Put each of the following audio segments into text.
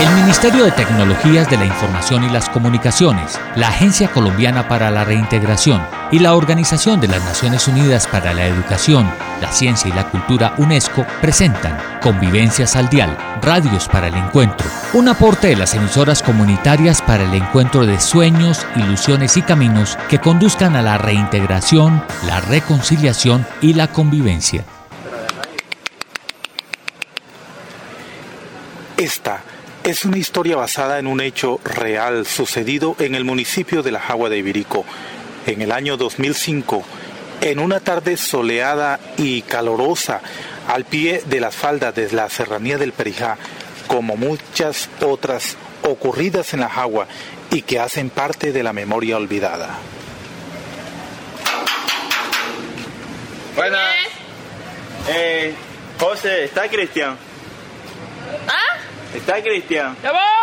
El Ministerio de Tecnologías de la Información y las Comunicaciones, la Agencia Colombiana para la Reintegración y la Organización de las Naciones Unidas para la Educación, la Ciencia y la Cultura UNESCO presentan Convivencias al Dial, Radios para el Encuentro, un aporte de las emisoras comunitarias para el encuentro de sueños, ilusiones y caminos que conduzcan a la reintegración, la reconciliación y la convivencia. Esta es una historia basada en un hecho real sucedido en el municipio de La Jagua de Ibirico. En el año 2005, en una tarde soleada y calorosa, al pie de las faldas de la serranía del Perijá, como muchas otras ocurridas en La Jagua y que hacen parte de la memoria olvidada. Buenas. José, ¿está Cristian? ¿Ah? ¿Está Cristian? ¡Ya voy!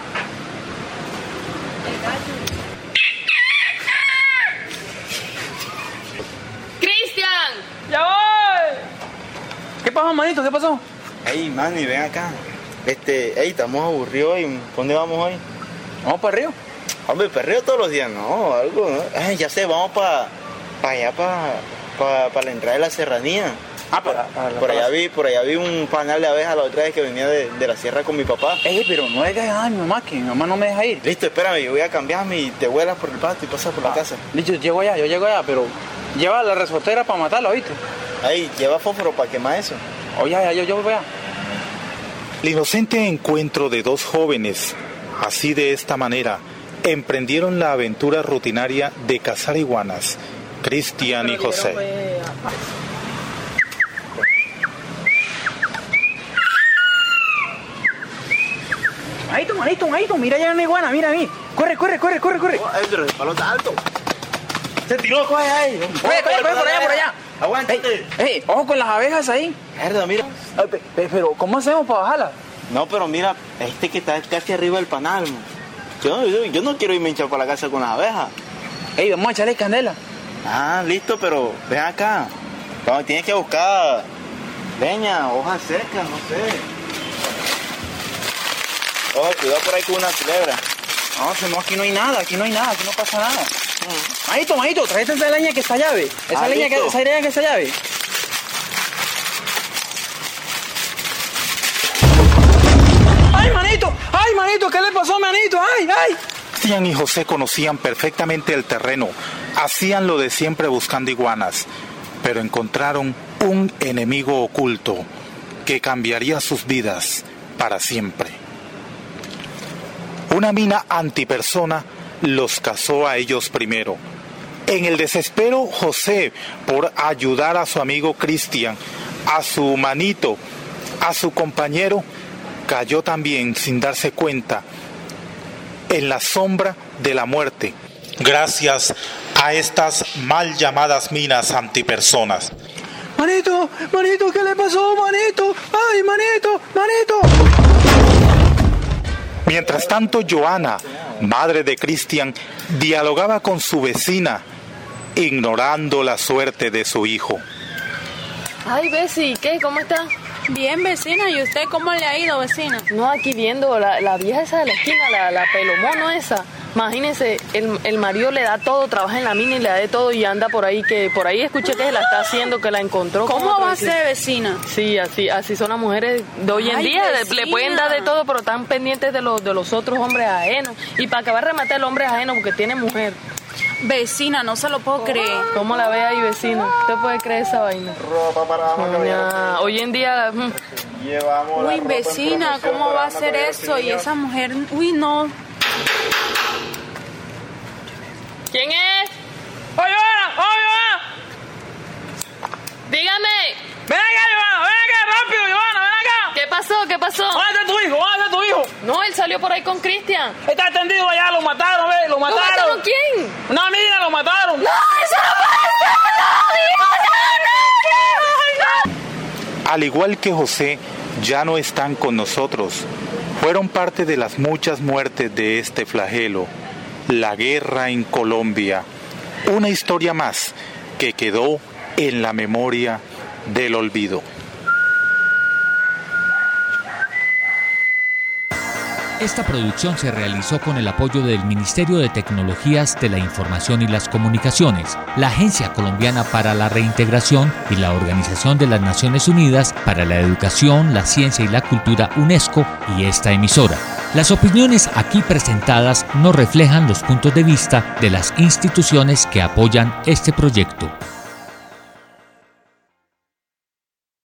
¡Cristian! ¡Ya voy! ¿Qué pasó, manito? ¿Qué pasó? Ey, Manny, ven acá. Estamos aburridos y ¿para dónde vamos hoy? ¿Vamos para el río? Hombre, perreo todos los días, no, algo, ¿no? Ya sé, vamos para allá, para la entrada de la serranía. Por allá vi un panal de abejas la otra vez que venía de la sierra con mi papá. Pero no dejes a mi mamá, que mi mamá no me deja ir. Listo, espérame, yo voy a cambiarme y te vuelas por el patio y pasas por la casa. Listo, yo llego allá, pero lleva la resortera para matarlo, ¿oíste? Ahí, lleva fósforo para quemar eso. Oye, yo voy allá. El inocente encuentro de dos jóvenes, así de esta manera, emprendieron la aventura rutinaria de cazar iguanas, Cristian y José. Manito, mira allá una iguana, mira a mí. Corre. Pero el palo está alto. Se tiró, coge ahí. Corre, por allá. Aguántate. Ojo con las abejas ahí. Mierda, mira. Pero, ¿cómo hacemos para bajarla? No, pero mira, que está casi arriba del panal, man. Yo no quiero irme a hinchar para la casa con las abejas. Vamos a echarle candela. Ah, listo, pero ven acá. Vamos, tienes que buscar leña, hojas secas, no sé. Ojo, cuidado por ahí con una culebra. No, aquí no hay nada, aquí no pasa nada. Manito, tráete esa leña que está llave. Esa leña que está llave. ¡Ay, manito! ¿Qué le pasó, manito? ¡Ay! Cristian y José conocían perfectamente el terreno, hacían lo de siempre buscando iguanas, pero encontraron un enemigo oculto que cambiaría sus vidas para siempre. Una mina antipersona los cazó a ellos primero. En el desespero, José, por ayudar a su amigo Cristian, a su manito, a su compañero, cayó también sin darse cuenta en la sombra de la muerte, gracias a estas mal llamadas minas antipersonas. Manito, ¿qué le pasó, manito? ¡Ay, manito! Mientras tanto, Joana, madre de Cristian, dialogaba con su vecina, ignorando la suerte de su hijo. Ay, Besi, ¿qué? ¿Cómo está? Bien, vecina. ¿Y usted cómo le ha ido, vecina? No, aquí viendo la vieja esa de la esquina, la pelomono esa. Imagínense, el marido le da todo, trabaja en la mina y le da de todo y anda por ahí, que por ahí escuché que se la está haciendo, que la encontró. ¿Cómo va a ser, vecina? Sí, así son las mujeres de hoy en día. Vecina. Le pueden dar de todo, pero están pendientes de los otros hombres ajenos. Y para acabar de rematar el hombre ajeno, porque tiene mujer. Vecina, no se lo puedo creer. ¿Cómo la ve ahí, vecino? ¿Usted puede creer esa vaina? Ropa para Hoy en día... Llevamos Uy, vecina, ¿cómo va a ser eso? Y esa mujer... Uy, no. ¿Quién es? ¡Oye, Joana! Dígame. Ven acá, rápido, Joana, ven acá. ¿Qué pasó? ¿Dónde está tu hijo? No, él salió por ahí con Cristian. Está tendido allá, lo mataron, lo ¿Lo mataron quién? Una mina, lo mataron. ¡No, eso no puede ser! ¡No! Al igual que José, ya no están con nosotros. Fueron parte de las muchas muertes de este flagelo, la guerra en Colombia. Una historia más que quedó en la memoria del olvido. Esta producción se realizó con el apoyo del Ministerio de Tecnologías de la Información y las Comunicaciones, la Agencia Colombiana para la Reintegración y la Organización de las Naciones Unidas para la Educación, la Ciencia y la Cultura UNESCO y esta emisora. Las opiniones aquí presentadas no reflejan los puntos de vista de las instituciones que apoyan este proyecto.